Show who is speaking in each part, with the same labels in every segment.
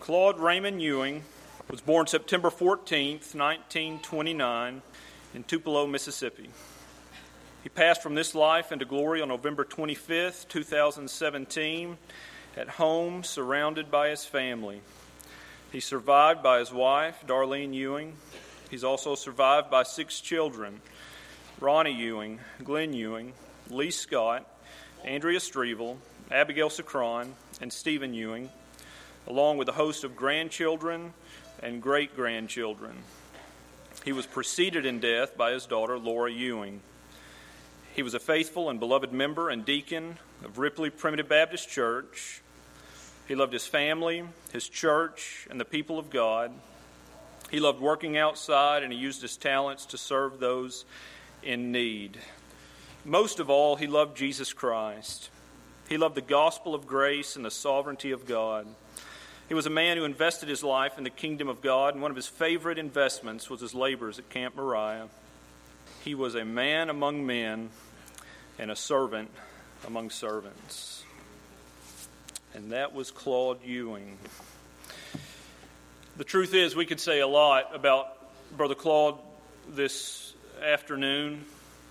Speaker 1: Claude Raymond Ewing was born September 14th, 1929, in Tupelo, Mississippi. He passed from this life into glory on November 25th, 2017, at home, surrounded by his family. He's survived by his wife, Darlene Ewing. He's also survived by 6 children: Ronnie Ewing, Glenn Ewing, Lee Scott, Andrea Strevel, Abigail Sacron, and Stephen Ewing, along with a host of grandchildren and great-grandchildren. He was preceded in death by his daughter, Laura Ewing. He was a faithful and beloved member and deacon of Ripley Primitive Baptist Church. He loved his family, his church, and the people of God. He loved working outside, and he used his talents to serve those in need. Most of all, he loved Jesus Christ. He loved the gospel of grace and the sovereignty of God. He was a man who invested his life in the kingdom of God, and one of his favorite investments was his labors at Camp Moriah. He was a man among men and a servant among servants. And that was Claude Ewing. The truth is, we could say a lot about Brother Claude this afternoon.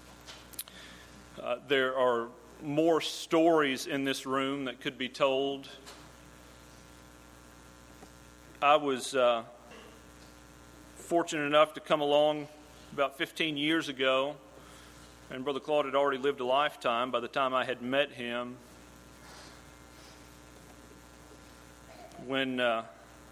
Speaker 1: There are more stories in this room that could be told. I was fortunate enough to come along about 15 years ago, and Brother Claude had already lived a lifetime by the time I had met him. When I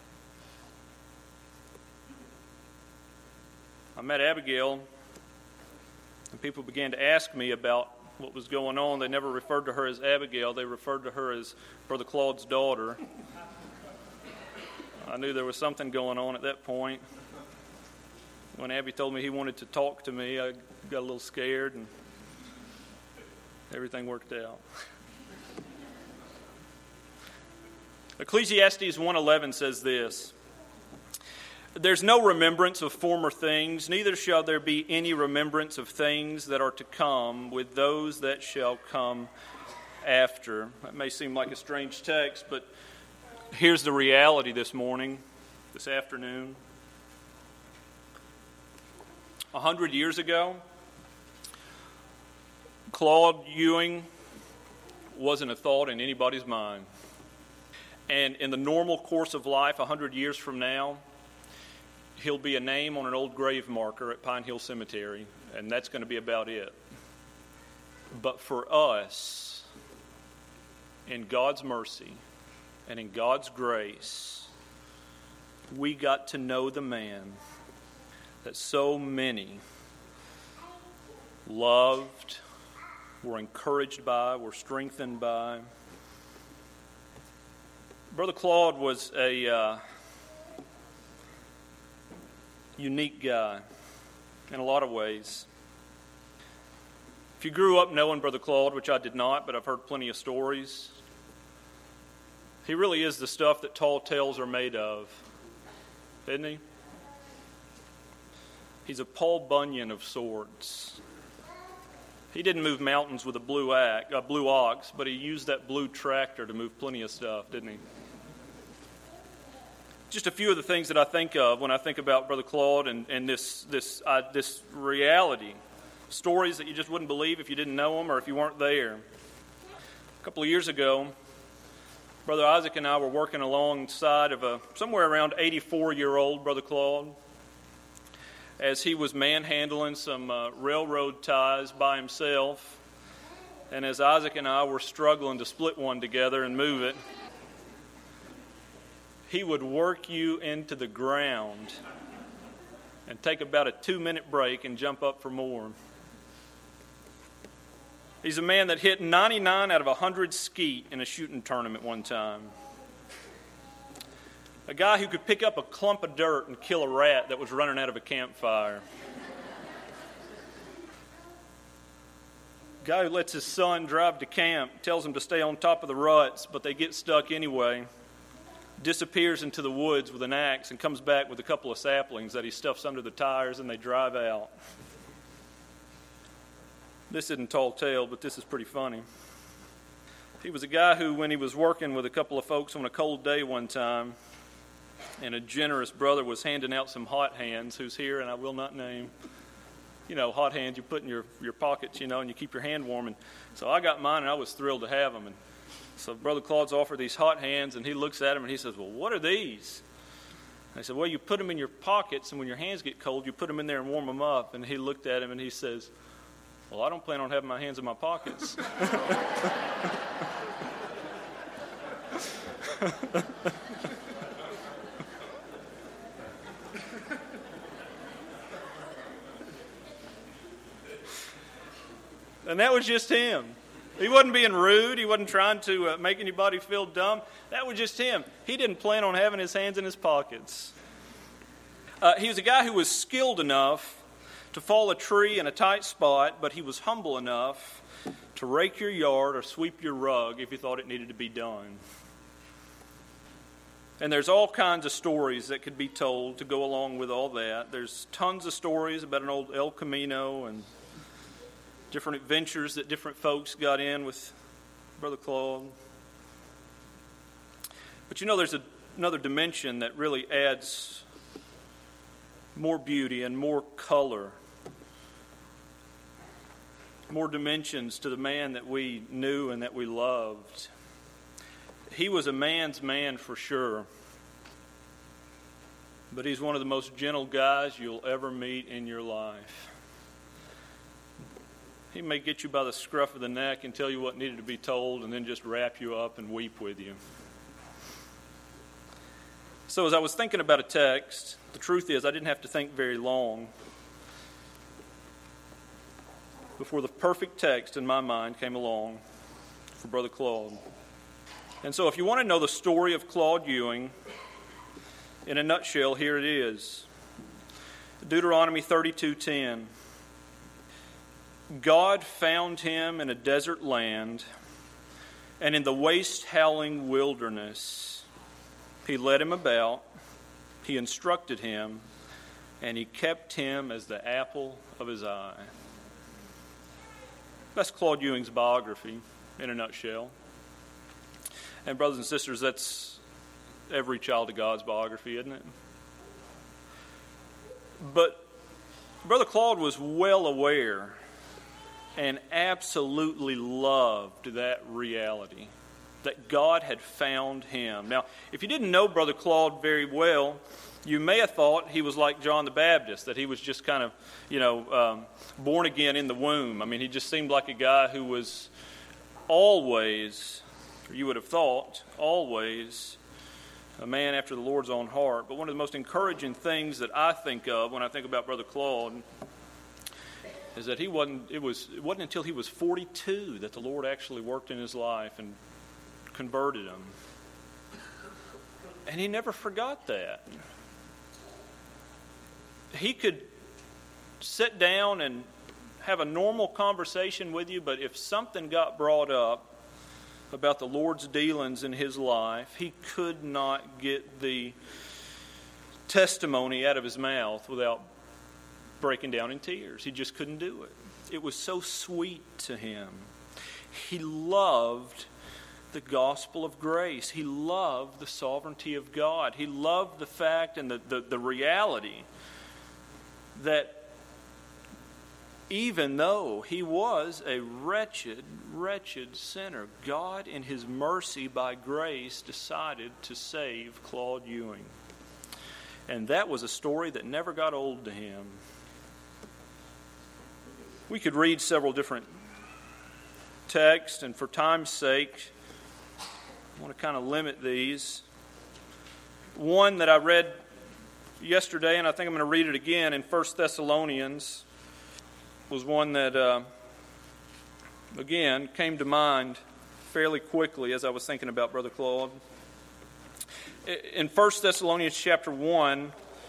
Speaker 1: met Abigail, and people began to ask me about what was going on, they never referred to her as Abigail, they referred to her as Brother Claude's daughter. I knew there was something going on at that point. When Abby told me he wanted to talk to me, I got a little scared, and everything worked out. Ecclesiastes 1:11 says this: "There's no remembrance of former things, neither shall there be any remembrance of things that are to come with those that shall come after." That may seem like a strange text, but here's the reality this morning, this afternoon. 100 years ago, Claude Ewing wasn't a thought in anybody's mind. And in the normal course of life, 100 years from now, he'll be a name on an old grave marker at Pine Hill Cemetery, and that's going to be about it. But for us, in God's mercy and in God's grace, we got to know the man that so many loved, were encouraged by, were strengthened by. Brother Claude was a unique guy in a lot of ways. If you grew up knowing Brother Claude, which I did not, but I've heard plenty of stories, he really is the stuff that tall tales are made of, isn't he? He's a Paul Bunyan of sorts. He didn't move mountains with a blue ox, but he used that blue tractor to move plenty of stuff, didn't he? Just a few of the things that I think of when I think about Brother Claude and this reality. Stories that you just wouldn't believe if you didn't know them or if you weren't there. A couple of years ago, Brother Isaac and I were working alongside of somewhere around 84-year-old Brother Claude as he was manhandling some railroad ties by himself, and as Isaac and I were struggling to split one together and move it, he would work you into the ground and take about a 2-minute break and jump up for more. He's a man that hit 99 out of 100 skeet in a shooting tournament one time. A guy who could pick up a clump of dirt and kill a rat that was running out of a campfire. A guy who lets his son drive to camp, tells him to stay on top of the ruts, but they get stuck anyway. Disappears into the woods with an axe and comes back with a couple of saplings that he stuffs under the tires and they drive out. This isn't tall tale, but this is pretty funny. He was a guy who, when he was working with a couple of folks on a cold day one time, and a generous brother was handing out some hot hands, who's here, and I will not name. You know, hot hands you put in your pockets, you know, and you keep your hand warm. And so I got mine, and I was thrilled to have them. And so Brother Claude's offered these hot hands, and he looks at them, and he says, well, what are these? And I said, well, you put them in your pockets, and when your hands get cold, you put them in there and warm them up. And he looked at him, and he says, well, I don't plan on having my hands in my pockets. And that was just him. He wasn't being rude. He wasn't trying to make anybody feel dumb. That was just him. He didn't plan on having his hands in his pockets. He was a guy who was skilled enough to fall a tree in a tight spot, but he was humble enough to rake your yard or sweep your rug if he thought it needed to be done. And there's all kinds of stories that could be told to go along with all that. There's tons of stories about an old El Camino and different adventures that different folks got in with Brother Claude. But you know, there's another dimension that really adds more beauty and more color, more dimensions to the man that we knew and that we loved. He was a man's man for sure, but he's one of the most gentle guys you'll ever meet in your life. He may get you by the scruff of the neck and tell you what needed to be told and then just wrap you up and weep with you. So as I was thinking about a text, the truth is I didn't have to think very long before the perfect text in my mind came along for Brother Claude. And so if you want to know the story of Claude Ewing, in a nutshell, here it is. Deuteronomy 32:10. God found him in a desert land, and in the waste-howling wilderness. He led him about, he instructed him, and he kept him as the apple of his eye. That's Claude Ewing's biography in a nutshell. And brothers and sisters, that's every child of God's biography, isn't it? But Brother Claude was well aware and absolutely loved that reality, that God had found him. Now, if you didn't know Brother Claude very well, you may have thought he was like John the Baptist, that he was just kind of, born again in the womb. I mean, he just seemed like a guy who was always, or you would have thought, always a man after the Lord's own heart. But one of the most encouraging things that I think of when I think about Brother Claude is that it wasn't until he was 42 that the Lord actually worked in his life and converted him. And he never forgot that. He could sit down and have a normal conversation with you, but if something got brought up about the Lord's dealings in his life, he could not get the testimony out of his mouth without breaking down in tears. He just couldn't do it. It was so sweet to him. He loved the gospel of grace. He loved the sovereignty of God. He loved the fact and the reality that even though he was a wretched, wretched sinner, God in his mercy by grace decided to save Claude Ewing. And that was a story that never got old to him. We could read several different texts, and for time's sake, I want to kind of limit these. One that I read yesterday, and I think I'm going to read it again in 1 Thessalonians, was one that, again, came to mind fairly quickly as I was thinking about Brother Claude. In 1 Thessalonians chapter 1,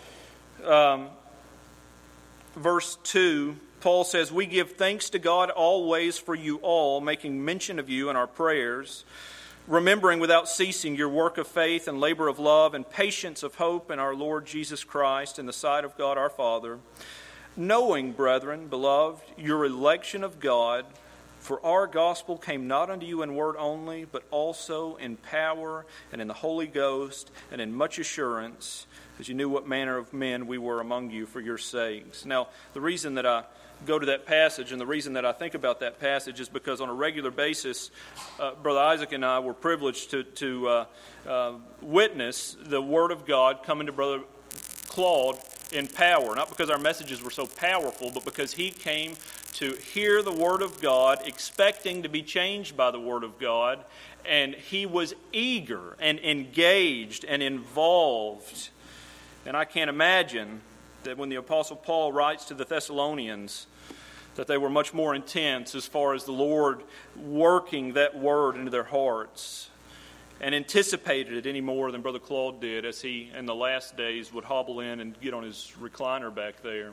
Speaker 1: verse 2, Paul says, "We give thanks to God always for you all, making mention of you in our prayers, remembering without ceasing your work of faith and labor of love and patience of hope in our Lord Jesus Christ in the sight of God our Father, knowing, brethren, beloved, your election of God, For our gospel came not unto you in word only, but also in power and in the Holy Ghost and in much assurance, as you knew what manner of men we were among you for your sakes. Now, the reason that I go to that passage and the reason that I think about that passage is because on a regular basis, Brother Isaac and I were privileged to witness the Word of God coming to Brother Claude in power. Not because our messages were so powerful, but because he came to hear the Word of God, expecting to be changed by the Word of God, and he was eager and engaged and involved. And I can't imagine that when the Apostle Paul writes to the Thessalonians, that they were much more intense as far as the Lord working that Word into their hearts, and anticipated it any more than Brother Claude did as he, in the last days, would hobble in and get on his recliner back there.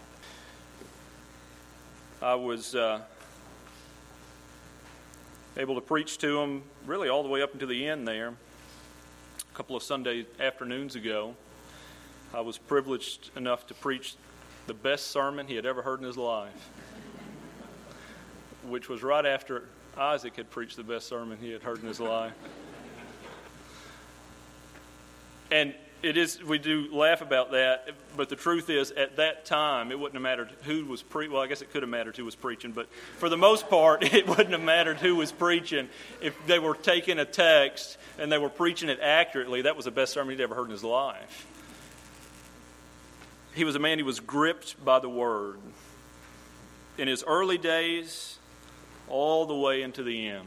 Speaker 1: I was able to preach to him really all the way up until the end there. A couple of Sunday afternoons ago, I was privileged enough to preach the best sermon he had ever heard in his life, which was right after Isaac had preached the best sermon he had heard in his life. And we do laugh about that, but the truth is, at that time, it wouldn't have mattered who was preaching. Well, I guess it could have mattered who was preaching, but for the most part, it wouldn't have mattered who was preaching. If they were taking a text and they were preaching it accurately, that was the best sermon he'd ever heard in his life. He was a man who was gripped by the Word in his early days all the way into the end.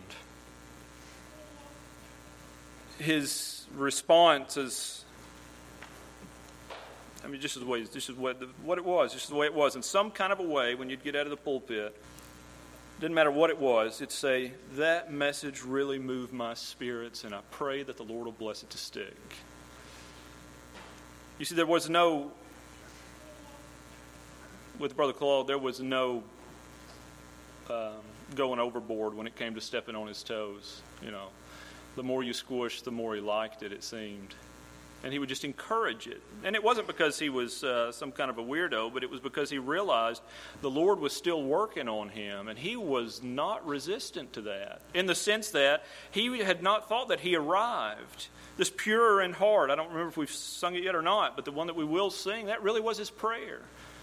Speaker 1: His response is, just what it was, just the way it was. In some kind of a way, when you'd get out of the pulpit, didn't matter what it was, it'd say, that message really moved my spirits, and I pray that the Lord will bless it to stick. You see, there was no, with Brother Claude, there was no going overboard when it came to stepping on his toes. The more you squished, the more he liked it, it seemed. And he would just encourage it. And it wasn't because he was some kind of a weirdo, but it was because he realized the Lord was still working on him, and he was not resistant to that, in the sense that he had not thought that he arrived. This pure in heart, I don't remember if we've sung it yet or not, but the one that we will sing, that really was his prayer.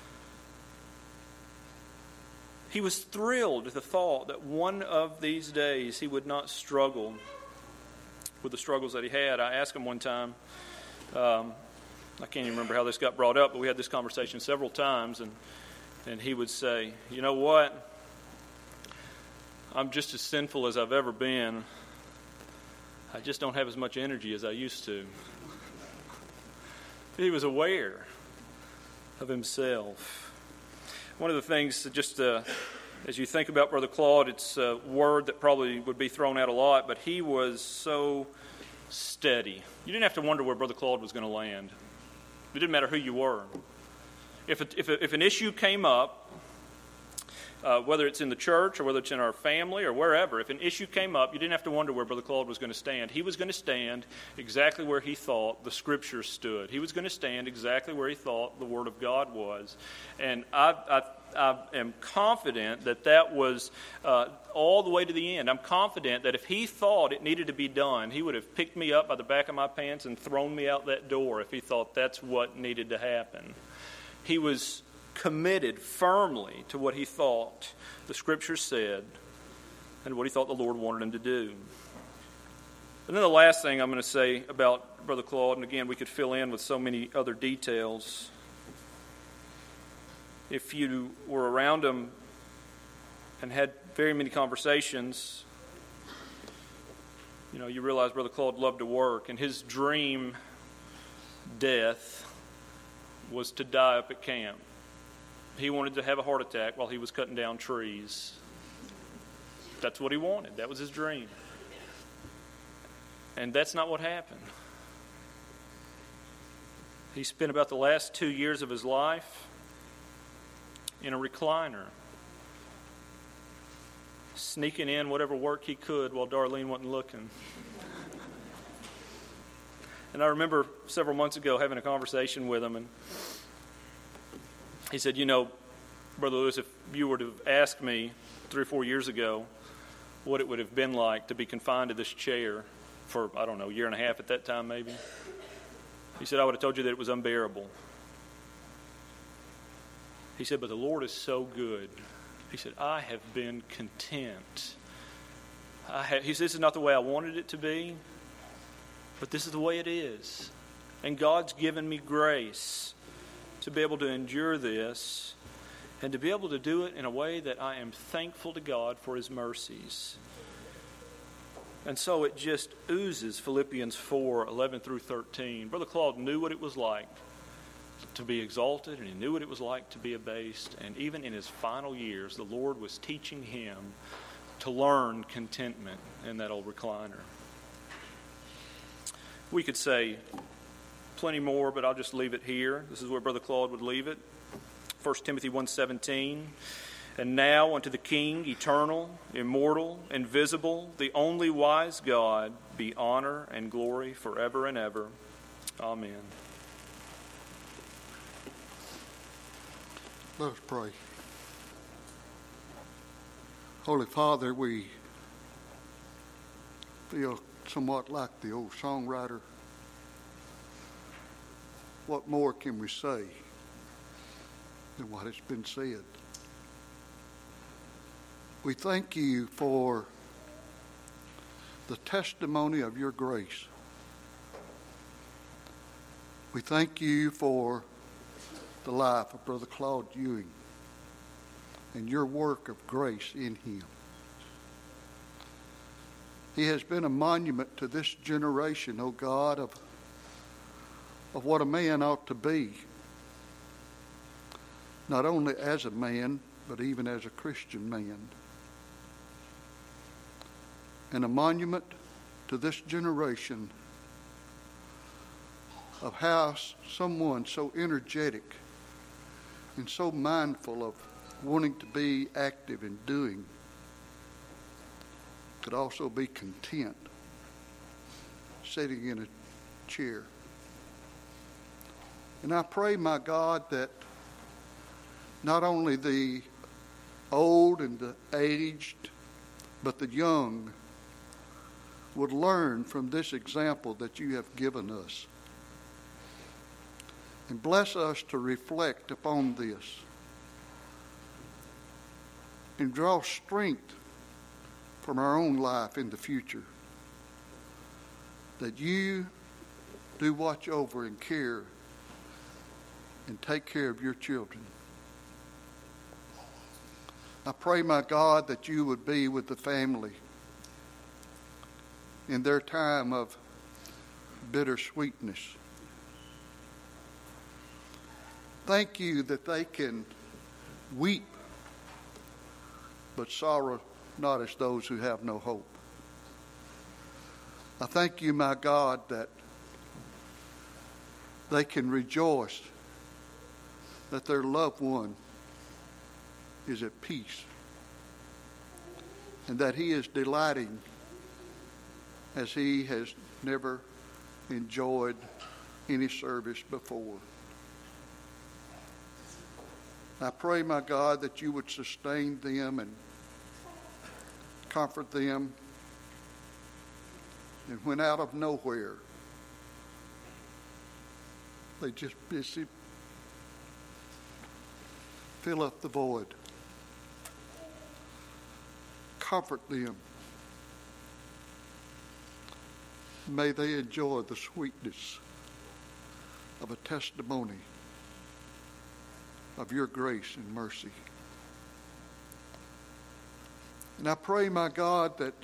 Speaker 1: He was thrilled at the thought that one of these days he would not struggle with the struggles that he had. I asked him one time, I can't even remember how this got brought up, but we had this conversation several times, and he would say, you know what? I'm just as sinful as I've ever been. I just don't have as much energy as I used to. He was aware of himself. One of the things, just as you think about Brother Claude, it's a word that probably would be thrown out a lot, but he was so steady. You didn't have to wonder where Brother Claude was going to land. It didn't matter who you were. If an issue came up, whether it's in the church or whether it's in our family or wherever, if an issue came up, you didn't have to wonder where Brother Claude was going to stand. He was going to stand exactly where he thought the Scriptures stood. He was going to stand exactly where he thought the Word of God was. And I am confident that was all the way to the end. I'm confident that if he thought it needed to be done, he would have picked me up by the back of my pants and thrown me out that door if he thought that's what needed to happen. He was committed firmly to what he thought the Scripture said and what he thought the Lord wanted him to do. And then the last thing I'm going to say about Brother Claude, and again, we could fill in with so many other details. If you were around him and had very many conversations, you realize Brother Claude loved to work, and his dream death was to die up at camp. He wanted to have a heart attack while he was cutting down trees. That's what he wanted. That was his dream. And that's not what happened. He spent about the last 2 years of his life in a recliner, sneaking in whatever work he could while Darlene wasn't looking. And I remember several months ago having a conversation with him, and he said, Brother Lewis, if you were to have asked me 3 or 4 years ago what it would have been like to be confined to this chair for, I don't know, a year and a half at that time maybe, he said, I would have told you that it was unbearable. He said, but the Lord is so good. He said, I have been content. He said, this is not the way I wanted it to be, but this is the way it is. And God's given me grace to be able to endure this and to be able to do it in a way that I am thankful to God for His mercies. And so it just oozes Philippians 4:11 through 13. Brother Claude knew what it was like to be exalted, and he knew what it was like to be abased. And even in his final years, the Lord was teaching him to learn contentment in that old recliner. We could say plenty more, but I'll just leave it here. This is where Brother Claude would leave it. 1 Timothy 1:17. And now unto the King, eternal, immortal, invisible, the only wise God, be honor and glory forever and ever. Amen.
Speaker 2: Let us pray. Holy Father, we feel somewhat like the old songwriter. What more can we say than what has been said? We thank you for the testimony of your grace. We thank you for the life of Brother Claude Ewing and your work of grace in him. He has been a monument to this generation, O God, of what a man ought to be, not only as a man, but even as a Christian man. And a monument to this generation of how someone so energetic and so mindful of wanting to be active in doing could also be content sitting in a chair. And I pray, my God, that not only the old and the aged, but the young would learn from this example that you have given us. And bless us to reflect upon this and draw strength from our own life in the future, that you do watch over and care and take care of your children. I pray, my God, that you would be with the family in their time of bittersweetness. Thank you that they can weep, but sorrow not as those who have no hope. I thank you, my God, that they can rejoice that their loved one is at peace and that he is delighting as he has never enjoyed any service before. I pray, my God, that you would sustain them and comfort them. And when out of nowhere they just busy fill up the void, comfort them. May they enjoy the sweetness of a testimony of your grace and mercy. And I pray, my God, that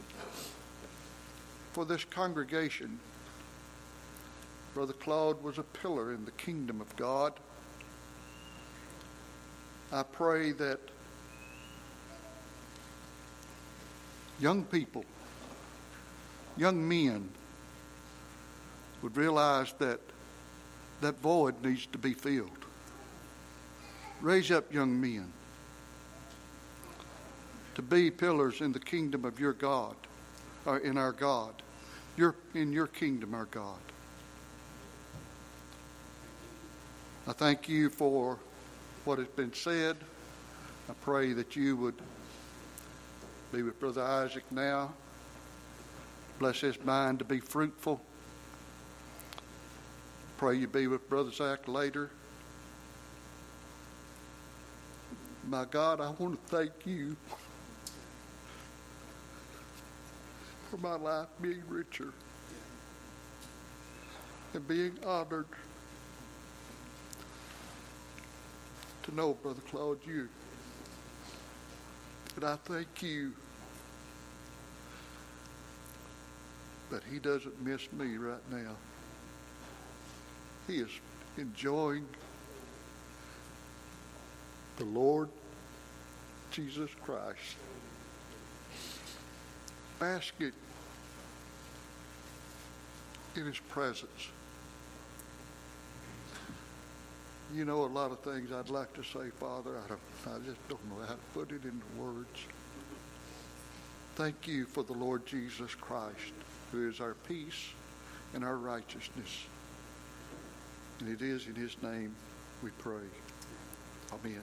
Speaker 2: for this congregation, Brother Claude was a pillar in the kingdom of God. I pray that young people, young men would realize that that void needs to be filled. Raise up young men to be pillars in the kingdom of your God, or in our God, in your kingdom, our God. I thank you for what has been said. I pray that you would be with Brother Isaac now. Bless his mind to be fruitful. Pray you be with Brother Zach later. My God, I want to thank you for my life being richer and being honored to know Brother Claude you. And I thank you that he doesn't miss me right now. He is enjoying the Lord Jesus Christ, basking in his presence. You know, a lot of things I'd like to say, Father, I just don't know how to put it into words. Thank you for the Lord Jesus Christ, who is our peace and our righteousness. And it is in his name we pray. Amen.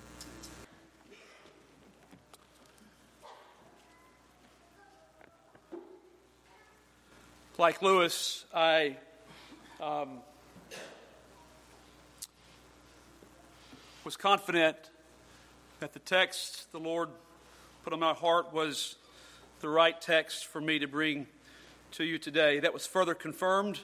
Speaker 3: Like Lewis, I was confident that the text the Lord put on my heart was the right text for me to bring to you today. That was further confirmed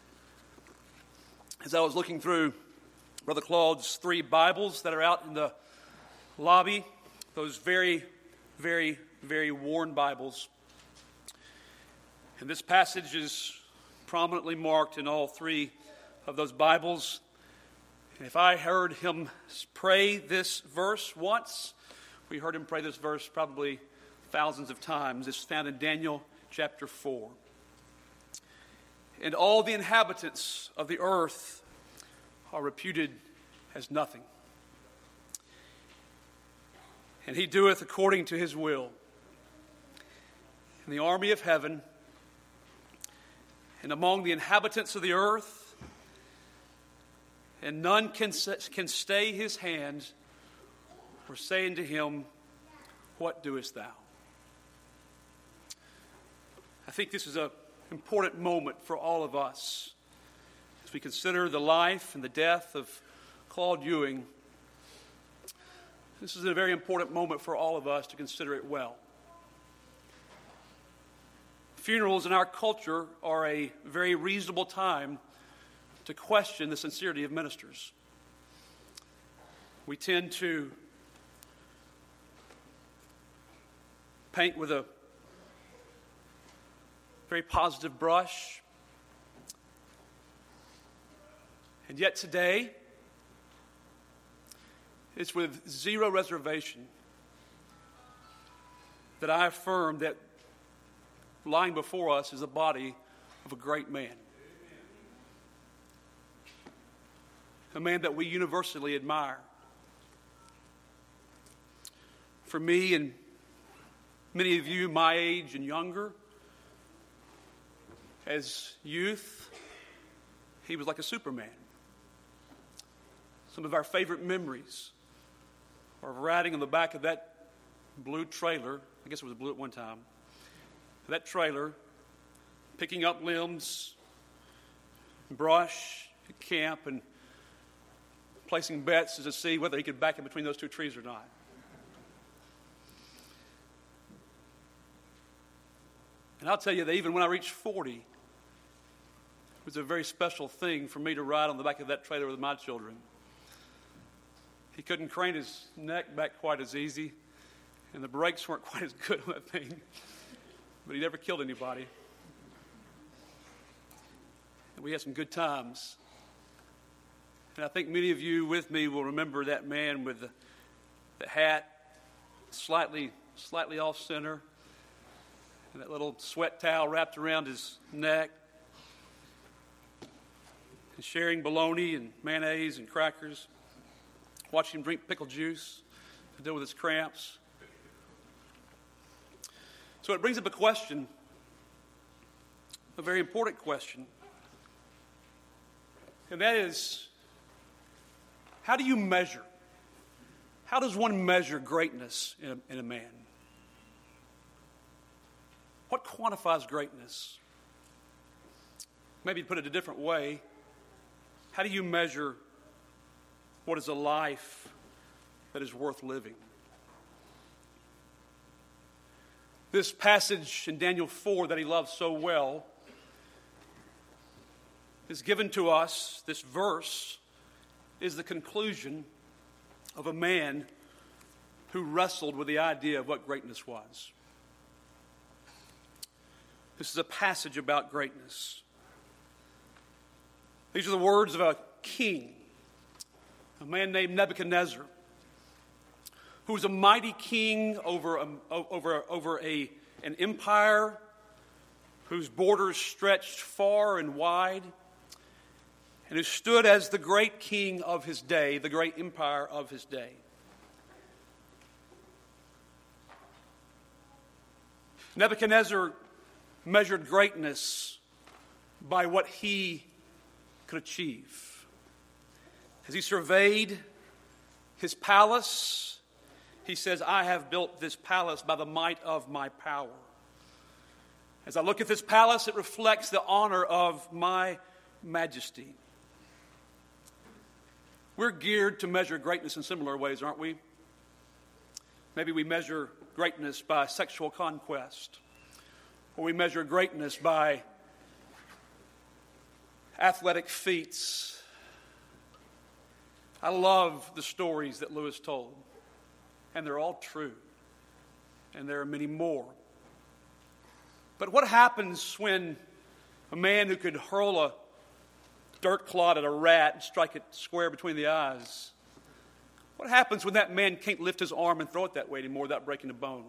Speaker 3: as I was looking through Brother Claude's 3 Bibles that are out in the lobby, those very, very, very worn Bibles. And this passage is prominently marked in all 3 of those Bibles. And if I heard him pray this verse once, we heard him pray this verse probably thousands of times. It's found in Daniel chapter 4. And all the inhabitants of the earth are reputed as nothing. And he doeth according to his will. In the army of heaven and among the inhabitants of the earth, and none can stay his hand or say unto him, what doest thou? I think this is an important moment for all of us as we consider the life and the death of Claude Ewing. This is a very important moment for all of us to consider it well. Funerals in our culture are a very reasonable time to question the sincerity of ministers. We tend to paint with a very positive brush. And yet today, it's with zero reservation that I affirm that lying before us is the body of a great man. A man that we universally admire. For me and many of you my age and younger, as youth, he was like a Superman. Some of our favorite memories are riding on the back of that blue trailer. I guess it was blue at one time. That trailer, picking up limbs, brush at camp, and placing bets to see whether he could back in between those 2 trees or not. And I'll tell you that even when I reached 40, it was a very special thing for me to ride on the back of that trailer with my children. He couldn't crane his neck back quite as easy, and the brakes weren't quite as good on that thing, but he never killed anybody. And we had some good times. And I think many of you with me will remember that man with the hat slightly off center, and that little sweat towel wrapped around his neck, and sharing bologna and mayonnaise and crackers, watching him drink pickle juice to deal with his cramps. So it brings up a question, a very important question, and that is, how do you measure? How does one measure greatness in a man? What quantifies greatness? Maybe to put it a different way, how do you measure what is a life that is worth living? This passage in Daniel 4 that he loves so well is given to us. This verse is the conclusion of a man who wrestled with the idea of what greatness was. This is a passage about greatness. These are the words of a king, a man named Nebuchadnezzar, who was a mighty king over an empire whose borders stretched far and wide, and who stood as the great king of his day, the great empire of his day. Nebuchadnezzar measured greatness by what he could achieve. As he surveyed his palace, he says, I have built this palace by the might of my power. As I look at this palace, it reflects the honor of my majesty. We're geared to measure greatness in similar ways, aren't we? Maybe we measure greatness by sexual conquest, or we measure greatness by athletic feats. I love the stories that Lewis told, and they're all true, and there are many more. But what happens when a man who could hurl a dirt clod at a rat and strike it square between the eyes, what happens when that man can't lift his arm and throw it that way anymore without breaking a bone?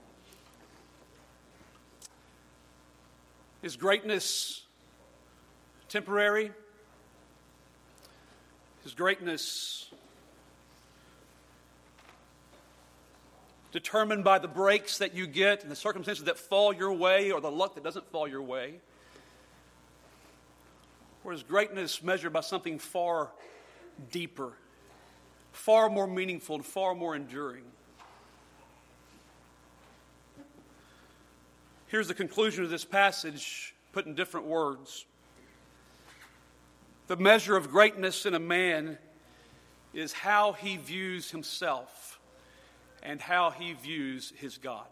Speaker 3: Is greatness temporary? Is greatness determined by the breaks that you get and the circumstances that fall your way or the luck that doesn't fall your way? Or is greatness measured by something far deeper, far more meaningful, and far more enduring? Here's the conclusion of this passage, put in different words. The measure of greatness in a man is how he views himself and how he views his God.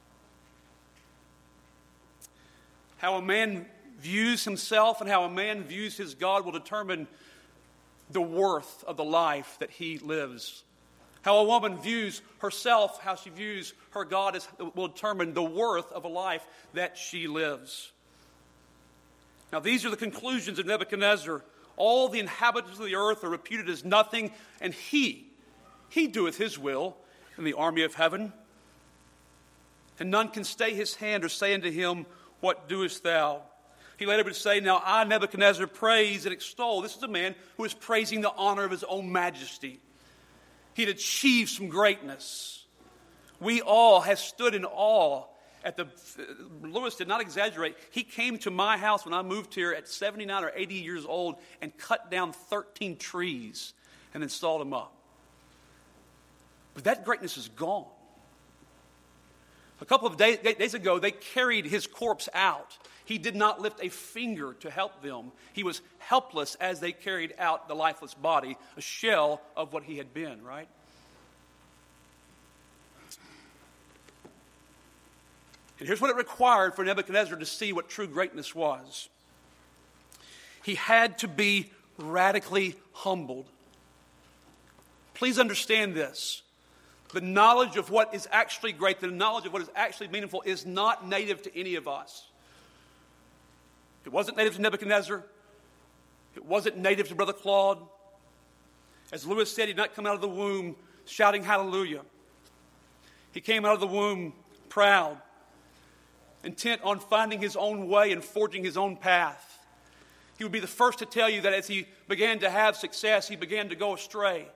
Speaker 3: How a man views himself and how a man views his God will determine the worth of the life that he lives. How a woman views herself, how she views her God will determine the worth of a life that she lives. Now, these are the conclusions of Nebuchadnezzar. All the inhabitants of the earth are reputed as nothing, and he doeth his will in the army of heaven. And none can stay his hand or say unto him, What doest thou? He later would say, Now I, Nebuchadnezzar, praise and extol. This is a man who is praising the honor of his own majesty. He had achieved some greatness. We all have stood in awe at the... Lewis did not exaggerate. He came to my house when I moved here at 79 or 80 years old and cut down 13 trees and installed them up. But that greatness is gone. A couple of days ago, they carried his corpse out. He did not lift a finger to help them. He was helpless as they carried out the lifeless body, a shell of what he had been, right? And here's what it required for Nebuchadnezzar to see what true greatness was. He had to be radically humbled. Please understand this. The knowledge of what is actually great, the knowledge of what is actually meaningful is not native to any of us. It wasn't native to Nebuchadnezzar. It wasn't native to Brother Claude. As Lewis said, he did not come out of the womb shouting hallelujah. He came out of the womb proud, intent on finding his own way and forging his own path. He would be the first to tell you that as he began to have success, he began to go astray.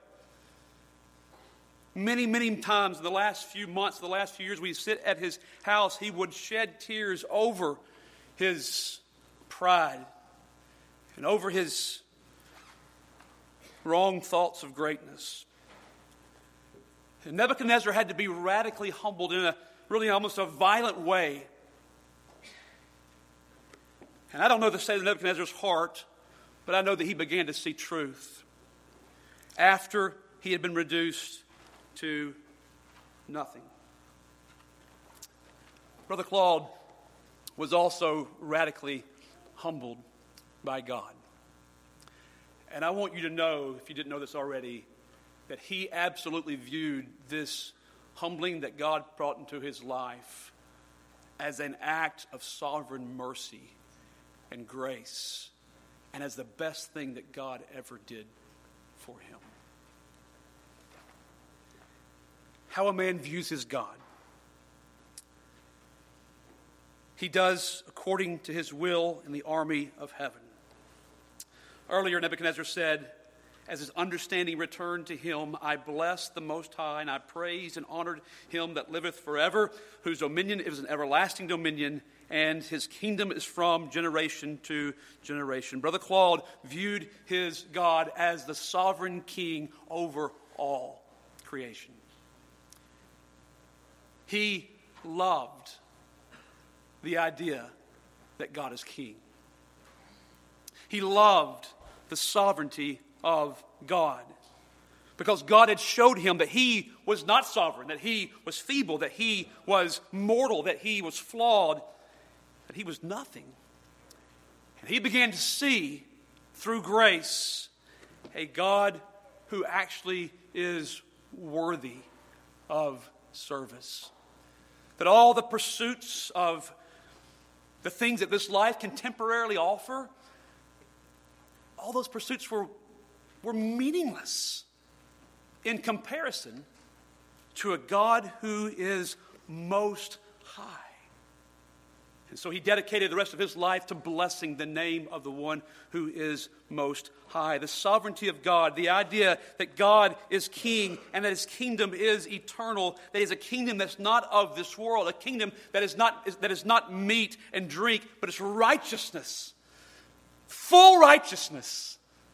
Speaker 3: Many, many times in the last few months, the last few years, we sit at his house, he would shed tears over his pride and over his wrong thoughts of greatness. And Nebuchadnezzar had to be radically humbled in a really almost a violent way. And I don't know the state of Nebuchadnezzar's heart, but I know that he began to see truth after he had been reduced to nothing. Brother Claude was also radically humbled by God. And I want you to know, if you didn't know this already, that he absolutely viewed this humbling that God brought into his life as an act of sovereign mercy and grace, and as the best thing that God ever did for him. How a man views his God. He does according to his will in the army of heaven. Earlier, Nebuchadnezzar said, as his understanding returned to him, I blessed the Most High, and I praised and honored him that liveth forever, whose dominion is an everlasting dominion, and his kingdom is from generation to generation. Brother Claude viewed his God as the sovereign king over all creation. He loved the idea that God is king. He loved the sovereignty of God, because God had showed him that he was not sovereign, that he was feeble, that he was mortal, that he was flawed, that he was nothing. And he began to see through grace a God who actually is worthy of service. That all the pursuits of the things that this life can temporarily offer, all those pursuits were meaningless in comparison to a God who is most high. And so he dedicated the rest of his life to blessing the name of the one who is most high. The sovereignty of God, the idea that God is king and that his kingdom is eternal, that he is a kingdom that's not of this world, a kingdom that is not meat and drink, but it's righteousness, full righteousness.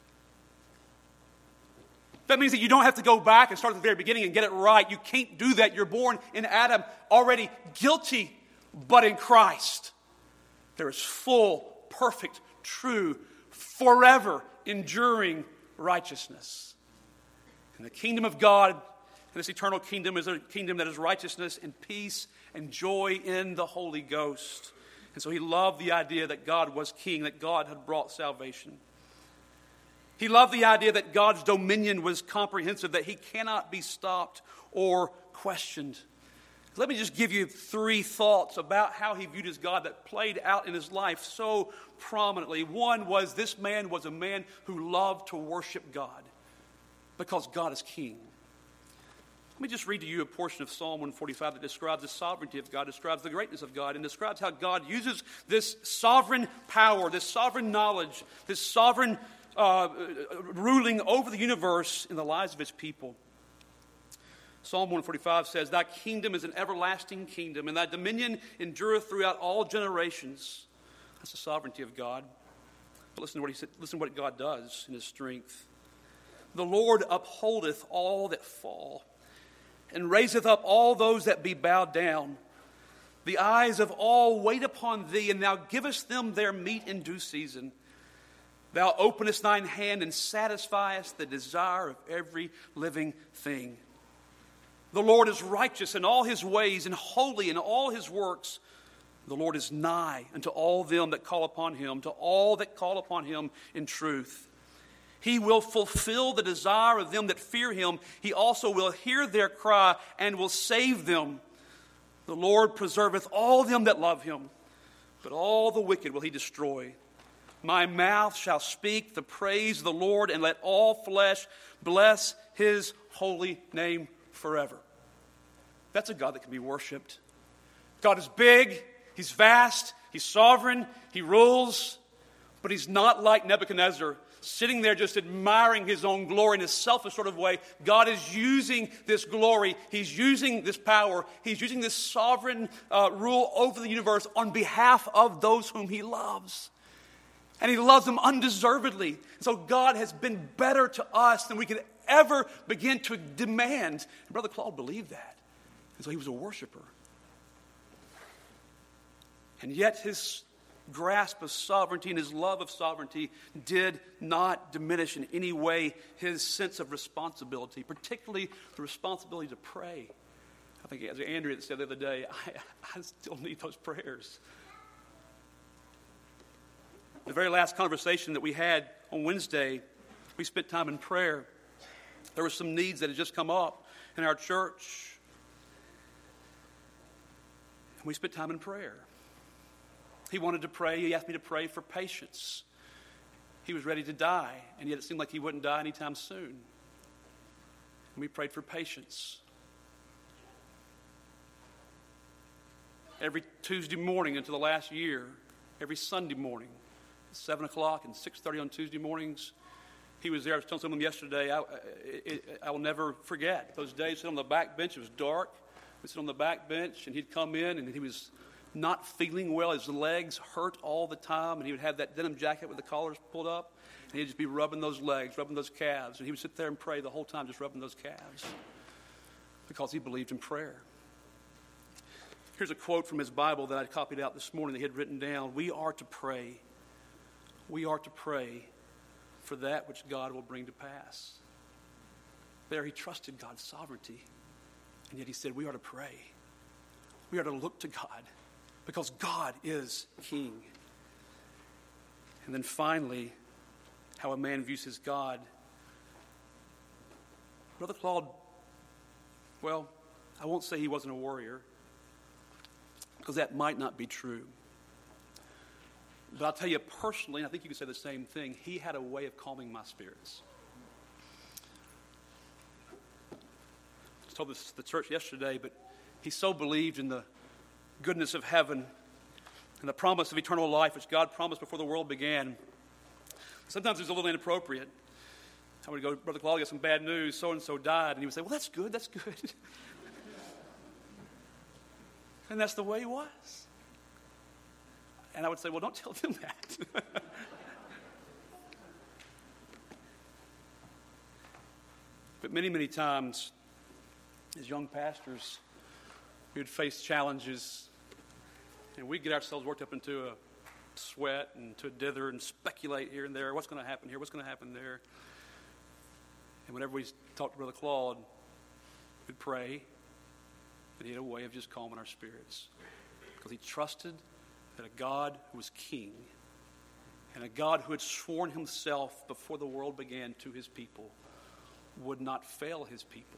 Speaker 3: That means that you don't have to go back and start at the very beginning and get it right. You can't do that. You're born in Adam already guilty, but in Christ there is full, perfect, true, forever enduring righteousness. And the kingdom of God, and this eternal kingdom, is a kingdom that is righteousness and peace and joy in the Holy Ghost. And so he loved the idea that God was king, that God had brought salvation. He loved the idea that God's dominion was comprehensive, that he cannot be stopped or questioned. Let me just give you 3 thoughts about how he viewed his God that played out in his life so prominently. One was, this man was a man who loved to worship God because God is king. Let me just read to you a portion of Psalm 145 that describes the sovereignty of God, describes the greatness of God, and describes how God uses this sovereign power, this sovereign knowledge, this sovereign ruling over the universe in the lives of his people. Psalm 145 says, Thy kingdom is an everlasting kingdom, and thy dominion endureth throughout all generations. That's the sovereignty of God. But listen to what he said. Listen to what God does in his strength. The Lord upholdeth all that fall, and raiseth up all those that be bowed down. The eyes of all wait upon thee, and thou givest them their meat in due season. Thou openest thine hand and satisfiest the desire of every living thing. The Lord is righteous in all his ways and holy in all his works. The Lord is nigh unto all them that call upon him, to all that call upon him in truth. He will fulfill the desire of them that fear him. He also will hear their cry and will save them. The Lord preserveth all them that love him, but all the wicked will he destroy. My mouth shall speak the praise of the Lord, and let all flesh bless his holy name forever. That's a God that can be worshipped. God is big, he's vast, he's sovereign, he rules, but he's not like Nebuchadnezzar, sitting there just admiring his own glory in a selfish sort of way. God is using this glory, he's using this power, he's using this sovereign rule over the universe on behalf of those whom he loves. And he loves them undeservedly. So God has been better to us than we could ever begin to demand. And Brother Claude believed that. And so he was a worshiper. And yet his grasp of sovereignty and his love of sovereignty did not diminish in any way his sense of responsibility, particularly the responsibility to pray. I think as Andrea said the other day, I still need those prayers. The very last conversation that we had on Wednesday, we spent time in prayer. There were some needs that had just come up in our church. And we spent time in prayer. He wanted to pray. He asked me to pray for patience. He was ready to die, and yet it seemed like he wouldn't die anytime soon. And we prayed for patience. Every Tuesday morning until the last year, every Sunday morning, 7 o'clock and 6:30 on Tuesday mornings, he was there. I was telling someone yesterday, I will never forget those days. Sit on the back bench. It was dark. We'd sit on the back bench, and he'd come in, and he was not feeling well. His legs hurt all the time, and he would have that denim jacket with the collars pulled up, and he'd just be rubbing those legs, rubbing those calves, and he would sit there and pray the whole time, just rubbing those calves, because he believed in prayer. Here's a quote from his Bible that I copied out this morning that he had written down. We are to pray. We are to pray for that which God will bring to pass. There he trusted God's sovereignty, and yet he said we are to pray. We are to look to God, because God is King. And then finally, how a man views his God. Brother Claude, well, I won't say he wasn't a warrior, because that might not be true. But I'll tell you personally, and I think you could say the same thing, he had a way of calming my spirits. I told this to the church yesterday, but he so believed in the goodness of heaven and the promise of eternal life, which God promised before the world began. Sometimes it was a little inappropriate. I would go, Brother Claude, I got some bad news, so-and-so died. And he would say, well, that's good. And that's the way he was. And I would say, well, don't tell them that. But many, many times, as young pastors, we would face challenges, and we'd get ourselves worked up into a sweat and to a dither and speculate here and there. What's going to happen here? What's going to happen there? And whenever we talked to Brother Claude, we'd pray, and he had a way of just calming our spirits, because he trusted that a God who was King and a God who had sworn himself before the world began to his people would not fail his people.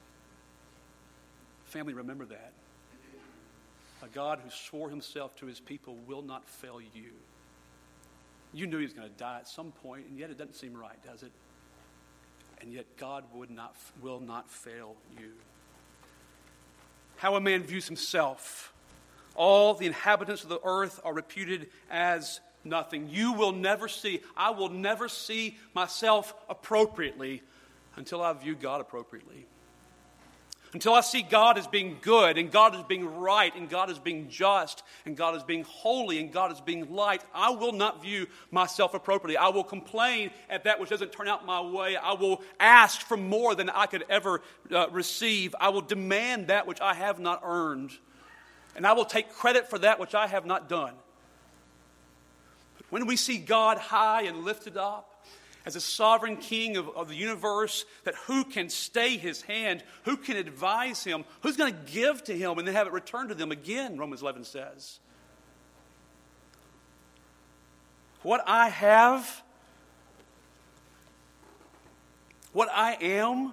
Speaker 3: Family, remember that. A God who swore himself to his people will not fail you. You knew he was going to die at some point, and yet it doesn't seem right, does it? And yet God will not fail you. How a man views himself. All the inhabitants of the earth are reputed as nothing. I will never see myself appropriately until I view God appropriately. Until I see God as being good, and God as being right, and God as being just, and God as being holy, and God as being light, I will not view myself appropriately. I will complain at that which doesn't turn out my way. I will ask for more than I could ever receive. I will demand that which I have not earned. And I will take credit for that which I have not done. But when we see God high and lifted up, as a sovereign king of the universe, that who can stay his hand, who can advise him, who's going to give to him and then have it returned to them again, Romans 11 says. What I have, what I am,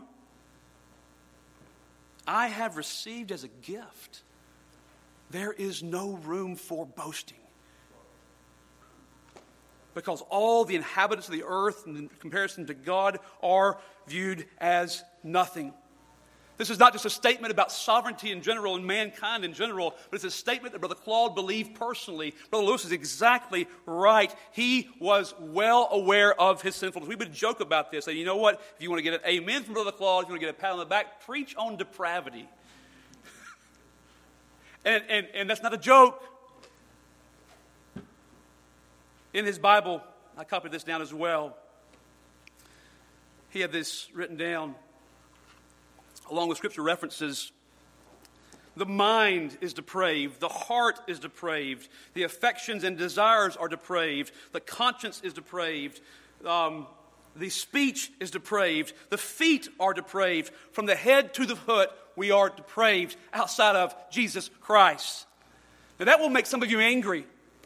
Speaker 3: I have received as a gift. There is no room for boasting. Because all the inhabitants of the earth, in comparison to God, are viewed as nothing. This is not just a statement about sovereignty in general and mankind in general, but it's a statement that Brother Claude believed personally. Brother Lewis is exactly right. He was well aware of his sinfulness. We would joke about this. Say, you know what? If you want to get an amen from Brother Claude, if you want to get a pat on the back, preach on depravity. And that's not a joke. In his Bible, I copied this down as well. he had this written down along with scripture references. The mind is depraved, the heart is depraved, the affections and desires are depraved, the conscience is depraved, the speech is depraved, the feet are depraved. From the head to the foot, we are depraved outside of Jesus Christ. Now that will make some of you angry.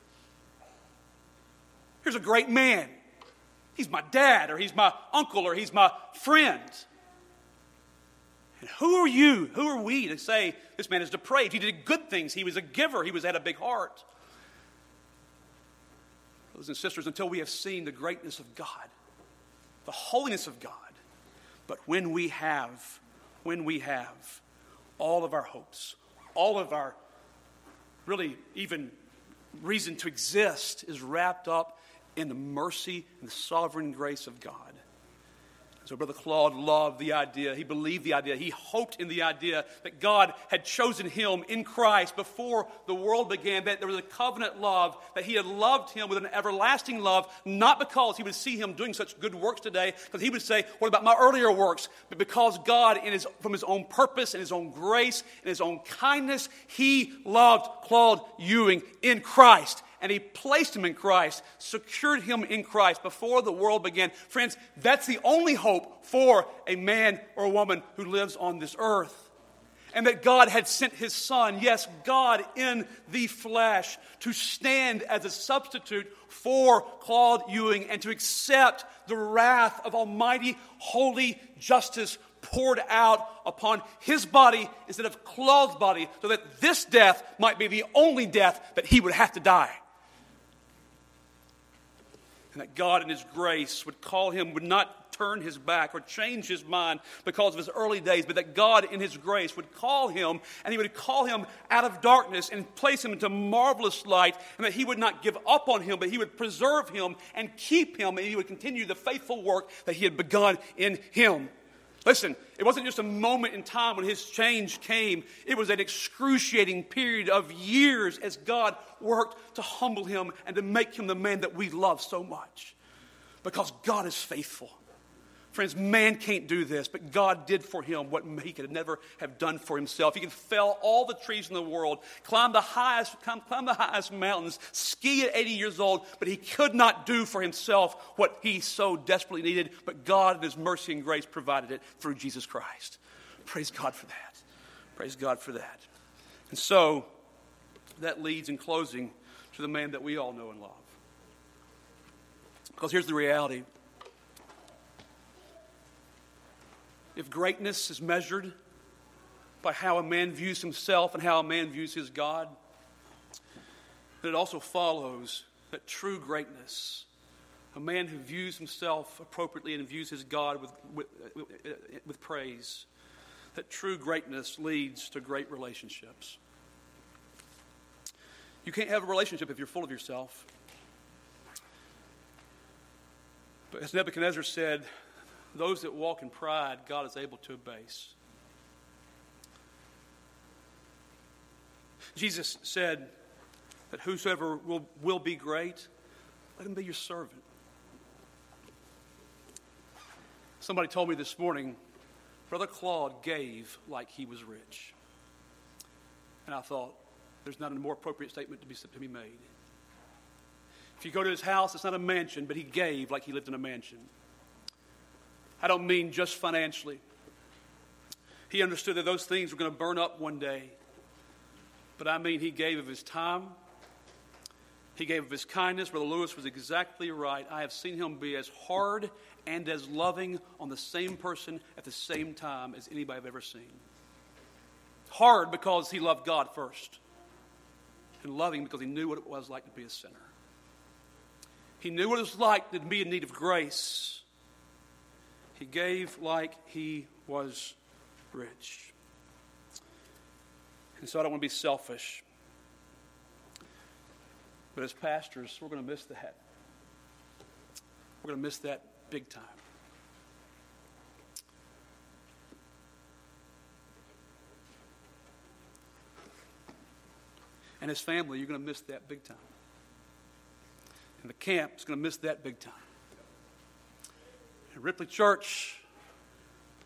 Speaker 3: Here's a great man. He's my dad, or he's my uncle, or he's my friend. And who are you? Who are we to say this man is depraved? He did good things. He was a giver. He had a big heart. Brothers and sisters, until we have seen the greatness of God, the holiness of God, but when we have all of our hopes, all of our really even reason to exist is wrapped up in the mercy and the sovereign grace of God. So Brother Claude loved the idea. He believed the idea. He hoped in the idea that God had chosen him in Christ before the world began, that there was a covenant love, that he had loved him with an everlasting love, not because he would see him doing such good works today, because he would say, what about my earlier works? But because God, from his own purpose and his own grace and his own kindness, he loved Claude Ewing in Christ. And he placed him in Christ, secured him in Christ before the world began. Friends, that's the only hope for a man or a woman who lives on this earth. And that God had sent his Son, yes, God in the flesh, to stand as a substitute for Claude Ewing and to accept the wrath of almighty, holy justice poured out upon his body instead of Claude's body, so that this death might be the only death that he would have to die. And that God in his grace would call him, would not turn his back or change his mind because of his early days, but that God in his grace would call him, and he would call him out of darkness and place him into marvelous light, and that he would not give up on him, but he would preserve him and keep him, and he would continue the faithful work that he had begun in him. Listen, it wasn't just a moment in time when his change came. It was an excruciating period of years as God worked to humble him and to make him the man that we love so much. Because God is faithful. Friends, man can't do this, but God did for him what he could never have done for himself. He could fell all the trees in the world, climb the highest mountains, ski at 80 years old, but he could not do for himself what he so desperately needed. But God in his mercy and grace provided it through Jesus Christ. Praise God for that. Praise God for that. And so that leads in closing to the man that we all know and love. Because here's the reality. If greatness is measured by how a man views himself and how a man views his God, then it also follows that true greatness, a man who views himself appropriately and views his God with praise, that true greatness leads to great relationships. You can't have a relationship if you're full of yourself. But as Nebuchadnezzar said, those that walk in pride, God is able to abase. Jesus said that whosoever will be great, let him be your servant. Somebody told me this morning, Brother Claude gave like he was rich. And I thought, there's not a more appropriate statement to be made. If you go to his house, it's not a mansion, but he gave like he lived in a mansion. I don't mean just financially. He understood that those things were going to burn up one day. But I mean he gave of his time. He gave of his kindness. Brother Lewis was exactly right. I have seen him be as hard and as loving on the same person at the same time as anybody I've ever seen. Hard because he loved God first. And loving because he knew what it was like to be a sinner. He knew what it was like to be in need of grace. He gave like he was rich. And so I don't want to be selfish. But as pastors, we're going to miss that. We're going to miss that big time. And as family, you're going to miss that big time. And the camp is going to miss that big time. And Ripley Church,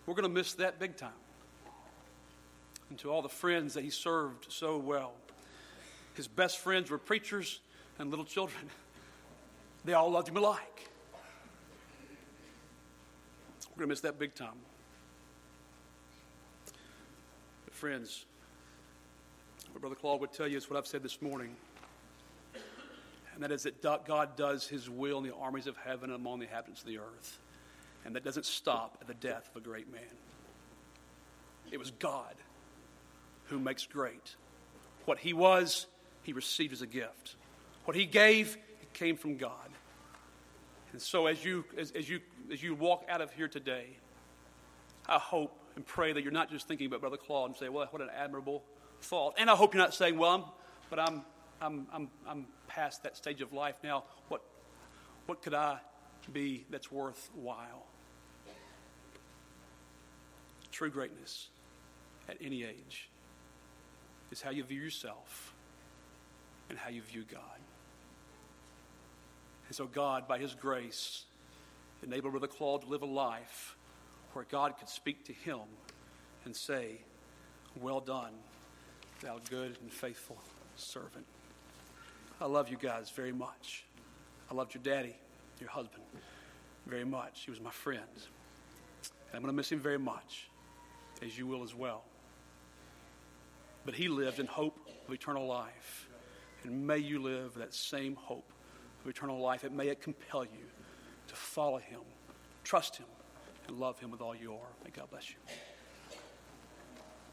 Speaker 3: We're going to miss that big time. And to all the friends that he served so well. His best friends were preachers and little children. They all loved him alike. We're going to miss that big time. But friends, what Brother Claude would tell you is what I've said this morning. And that is that God does his will in the armies of heaven and among the inhabitants of the earth. And that doesn't stop at the death of a great man. It was God who makes great. What he was, he received as a gift. What he gave, it came from God. And so as you walk out of here today, I hope and pray that you're not just thinking about Brother Claude and say, well, what an admirable thought. And I hope you're not saying, well, I'm past that stage of life now. What could I be that's worthwhile? True greatness at any age is how you view yourself and how you view God. And so God, by his grace, enabled Brother Claude to live a life where God could speak to him and say, well done, thou good and faithful servant. I love you guys very much. I loved your daddy, your husband, very much. He was my friend. And I'm going to miss him very much, as you will as well. But he lived in hope of eternal life. And may you live that same hope of eternal life. And may it compel you to follow him, trust him, and love him with all you are. May God bless you.